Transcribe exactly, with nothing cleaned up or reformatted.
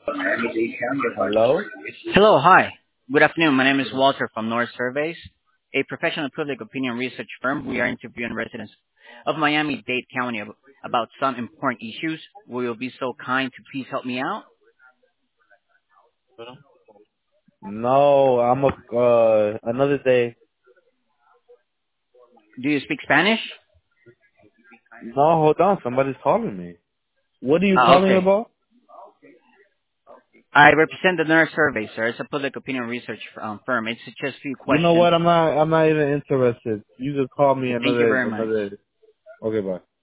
Hello? Hello, hi. Good afternoon. My name is Walter from North Surveys, a professional public opinion research firm. We are interviewing residents of Miami-Dade County ab- about some important issues. Will you be so kind to please help me out? No, I'm a, uh, another day. Do you speak Spanish? No, hold on. Somebody's calling me. What are you Ah, calling okay. about? I represent the Nurse Survey, sir. It's a public opinion research um, firm. It's just a few You know questions. what? I'm not, I'm not even interested. You can call me Okay, thank you another, very much. another. Okay, bye.